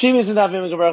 Previous in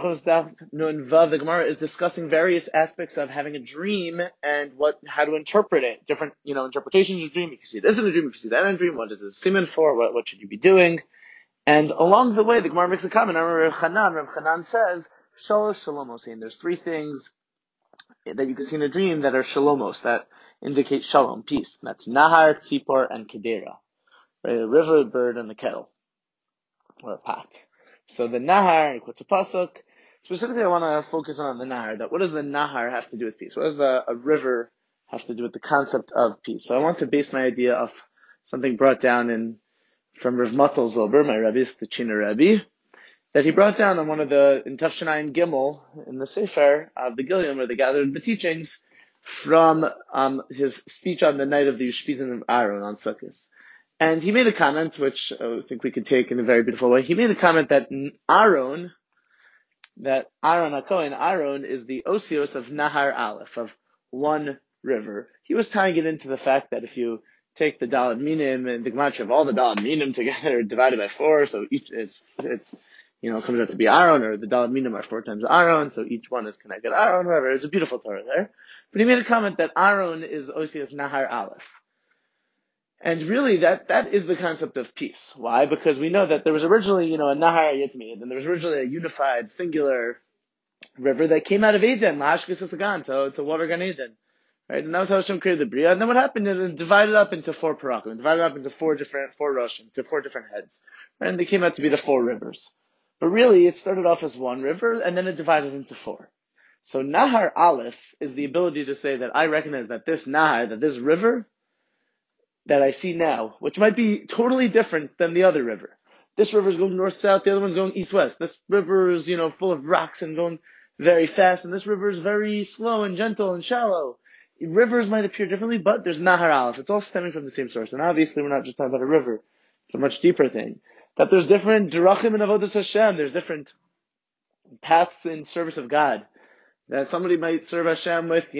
the Gemara is discussing various aspects of having a dream and how to interpret it. Different, interpretations of dream. You can see this in a dream, you can see that in a dream. What is it siman for? What should you be doing? And along the way, the Gemara makes a comment. Reb Chanan says, Shalosh Shalomos. There's three things that you can see in a dream that are Shalomos, that indicate Shalom, peace. That's Nahar, Tzipor, and Kedera. Right? A river, a bird, and a kettle. Or a pot. So the Nahar, quotes a pasuk. Specifically, I want to focus on the Nahar. That what does the Nahar have to do with peace? What does a river have to do with the concept of peace? So I want to base my idea off something brought down from Rav Matal Zilber, my Rebbe, the China Rebbe, that he brought down on one of in Tafshanayin Gimel in the Sefer of the Gilyon, where they gathered the teachings from his speech on the night of the Ushpizin of Aaron on Sukkot. And he made a comment, which I think we could take in a very beautiful way. He made a comment that Aaron HaKohen, Aaron is the Osios of Nahar Aleph, of one river. He was tying it into the fact that if you take the Daled Minim and the Gematria of all the Daled Minim together, divided by 4, so each comes out to be Aaron, or the Daled Minim are 4 times Aaron, so each one is connected Aaron, whatever. There's a beautiful Torah there. But he made a comment that Aaron is Osios Nahar Aleph. And really, that is the concept of peace. Why? Because we know that there was originally, a Nahar Yitzmi, and there was originally a unified, singular river that came out of Eden, Lashkis Sagan, to water Gan Eden. Right? And that was how Hashem created the Bria. And then what happened? It divided up into 4 parakim, divided up into 4 Roshim, to 4 different heads. Right? And they came out to be the 4 rivers. But really, it started off as one river, and then it divided into 4. So Nahar Aleph is the ability to say that I recognize that this Nahar, that this river, that I see now, which might be totally different than the other river. This river is going north-south, the other one's going east-west. This river is, full of rocks and going very fast, and this river is very slow and gentle and shallow. Rivers might appear differently, but there's Nahar Aleph. It's all stemming from the same source. And obviously, we're not just talking about a river. It's a much deeper thing. That there's different derachim and avodas Hashem. There's different paths in service of God. That somebody might serve Hashem with,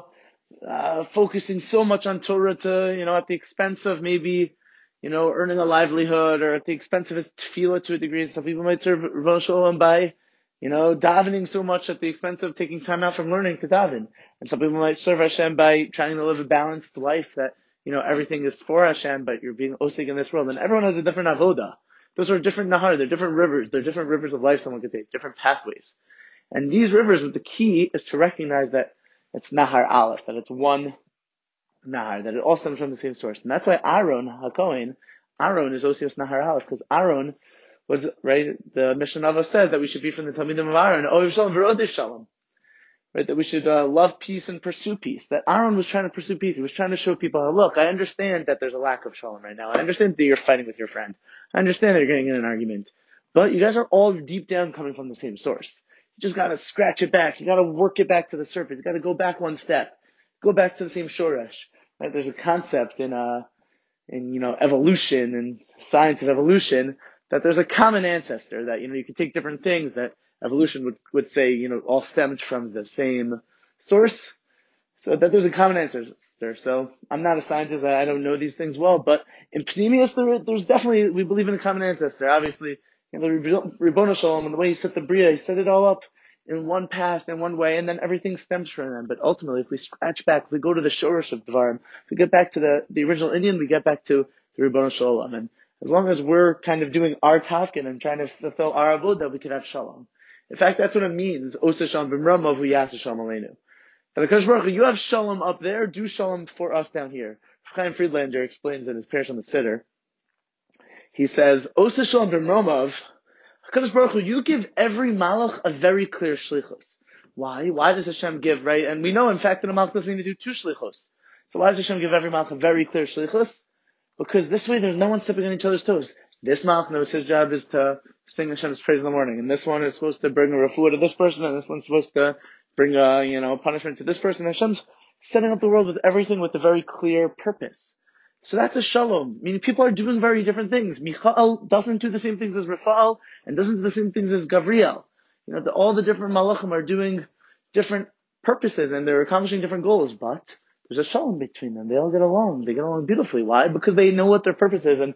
focusing so much on Torah to, at the expense of maybe, earning a livelihood, or at the expense of his tefillah to a degree. And some people might serve Rebbeinu Shalom by, davening so much at the expense of taking time out from learning to daven. And some people might serve Hashem by trying to live a balanced life that, everything is for Hashem, but you're being osig in this world. And everyone has a different avoda. Those are different nahar, they're different rivers, they're different rivers of life someone could take, different pathways. And these rivers, the key is to recognize that it's Nahar Aleph, that it's one Nahar, that it all stems from the same source. And that's why Aaron HaKohen, Aaron is Osios Nahar Aleph, because Aaron was, right, the Mishnah said that we should be from the Talmidim of Aaron, Ohev Shalom v'Rodeh Shalom. Right, that we should love peace and pursue peace. That Aaron was trying to pursue peace. He was trying to show people, look, I understand that there's a lack of shalom right now. I understand that you're fighting with your friend. I understand that you're getting in an argument. But you guys are all deep down coming from the same source. You just gotta scratch it back. You gotta work it back to the surface. You gotta go back one step. Go back to the same shoresh. Right? There's a concept in evolution and science of evolution that there's a common ancestor that, you can take different things that evolution would say, all stemmed from the same source. So that there's a common ancestor. So I'm not a scientist. I don't know these things well, but in Pneumius, there's definitely, we believe in a common ancestor. Obviously, the Ribbono Shalom, and the way he set the Bria, he set it all up in one path, in one way, and then everything stems from them. But ultimately, if we scratch back, if we go to the Shorish of Dvarim, if we get back to the original Indian, we get back to the Ribbono Shalom. And as long as we're kind of doing our tafkin and trying to fulfill our avodah, we can have shalom. In fact, that's what it means. Osa shalom b'mramav hu yasa shalom aleinu. That HaKadosh Baruch Hu, you have shalom up there, do shalom for us down here. Chaim Friedlander explains in his Parish on the Siddur. He says, Osa shalom b'mramav, HaKadosh Baruch Hu, you give every malach a very clear shlichus. Why? Why does Hashem give, right? And we know, in fact, that a malach doesn't need to do 2 shlichus. So why does Hashem give every malach a very clear shlichus? Because this way there's no one stepping on each other's toes. This malach knows his job is to sing Hashem's praise in the morning, and this one is supposed to bring a refuah to this person, and this one's supposed to bring a punishment to this person. Hashem's setting up the world with everything with a very clear purpose. So that's a shalom. Meaning people are doing very different things. Michael doesn't do the same things as Rafael, and doesn't do the same things as Gavriel. All the different malachim are doing different purposes, and they're accomplishing different goals, but there's a shalom between them. They all get along. They get along beautifully. Why? Because they know what their purpose is, and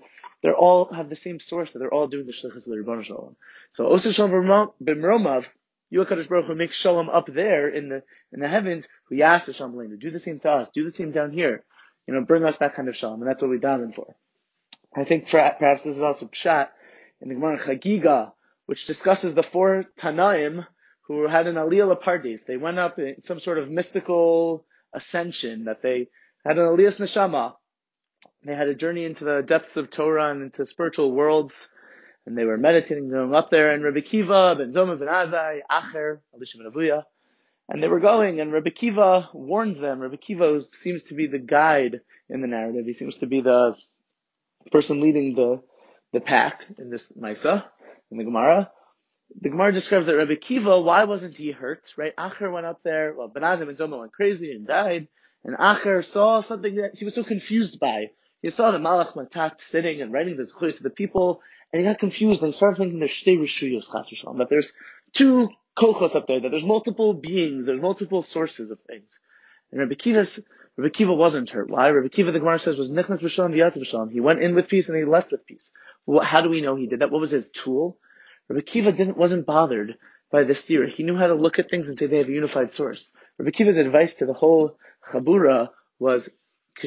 they're all have the same source, that they're all doing the shlichus of the Rebbeinu Shalom. So Osir Shalom b'mromav, you HaKadosh Baruch Hu makes shalom up there in the heavens, who yasa shalom aleinu, do the same to us, do the same down here, bring us that kind of shalom, and that's what we daven for. I think perhaps this is also pshat in the Gemara Chagiga, which discusses the four Tanaim who had an Aliyah Pardes. They went up in some sort of mystical ascension, that they had an Aliyas Neshama. They had a journey into the depths of Torah and into spiritual worlds, and they were meditating, going up there, and Rabbi Kiva, Ben Zoma, Ben Azai, Acher, Elisha Ben Avuya, and they were going, and Rabbi Kiva warns them. Rabbi Kiva seems to be the guide in the narrative. He seems to be the person leading the pack in this Maisa, in the Gemara. The Gemara describes that Rabbi Kiva, why wasn't he hurt, right? Acher went up there, Ben Azai Ben Zoma went crazy and died, and Acher saw something that he was so confused by. He saw the Malach Matat sitting and writing the Zechus to the people, and he got confused and started thinking there's Shtei Rishuyos, Chas v'Shalom, that there's two kochos up there, that there's multiple beings, there's multiple sources of things. And Rabbi Kiva wasn't hurt. Why? Rabbi Kiva, the Gemara says, was Nichnas B'Shalom V'Yatzav B'Shalom. He went in with peace and he left with peace. Well, how do we know he did that? What was his tool? Rabbi Kiva wasn't bothered by this theory. He knew how to look at things and say they have a unified source. Rabbi Kiva's advice to the whole Chabura was, when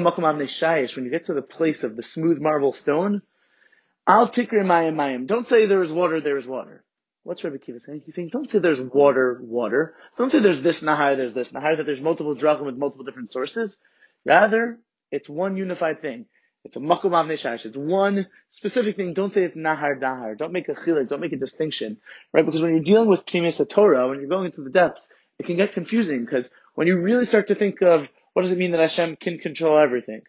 you get to the place of the smooth marble stone, Al tikri mayim mayim. Don't say there is water, there is water. What's Rabbi Kiva saying? He's saying, don't say there's water. Don't say there's this nahar, that there's multiple drachim with multiple different sources. Rather, it's one unified thing. It's a makom avnei shayish. It's one specific thing. Don't say it's nahar. Don't make a chilek. Don't make a distinction. Right? Because when you're dealing with Pnimis Torah, when you're going into the depths, it can get confusing, because when you really start to think of, what does it mean that Hashem can control everything?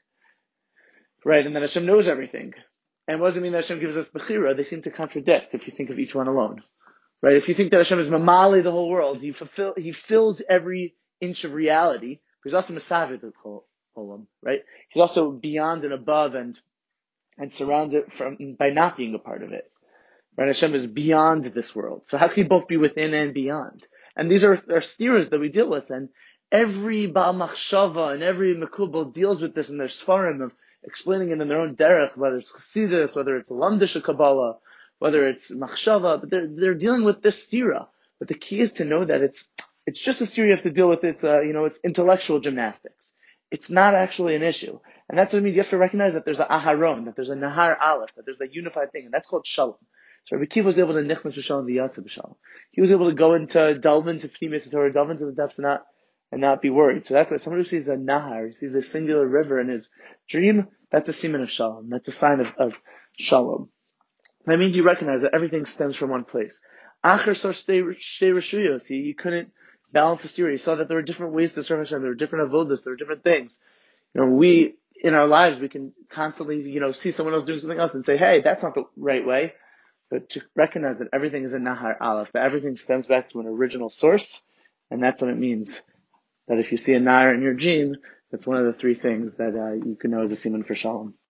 Right? And that Hashem knows everything. And what does it mean that Hashem gives us bechira? They seem to contradict if you think of each one alone. Right? If you think that Hashem is mamali the whole world, he fills every inch of reality. He's also masavid the olam, right? He's also beyond and above and surrounds it by not being a part of it. Right? Hashem is beyond this world. So how can he both be within and beyond? And these are steers that we deal with, and every Baal Machshava and every Mekubal deals with this in their Sfarim of explaining it in their own derech, whether it's Chassidus, whether it's Lamdish Kabbalah, whether it's Machshava, but they're dealing with this stira. But the key is to know that it's just a stira you have to deal with. It's intellectual gymnastics. It's not actually an issue. And that's what it means. You have to recognize that there's a Aharon, that there's a Nahar Aleph, that there's a unified thing, and that's called Shalom. So Rabbi Kiva was able to nichnas b'shalom v'yatzav b'shalom. He was able to delve into Pnimis Torah, delve into the depths and not be worried. So that's why somebody who sees a Nahar, sees a singular river in his dream, that's a siman of Shalom. That's a sign of Shalom. That means you recognize that everything stems from one place. Acher saw Shtei Rishuyos. He couldn't balance the theory. He saw that there were different ways to serve Hashem. There were different avodas. There were different things. We, in our lives, we can constantly, see someone else doing something else and say, hey, that's not the right way. But to recognize that everything is a Nahar Aleph, that everything stems back to an original source, and that's what it means. That if you see a Nahar in your dream, that's one of the three things that you can know as a siman for Shalom.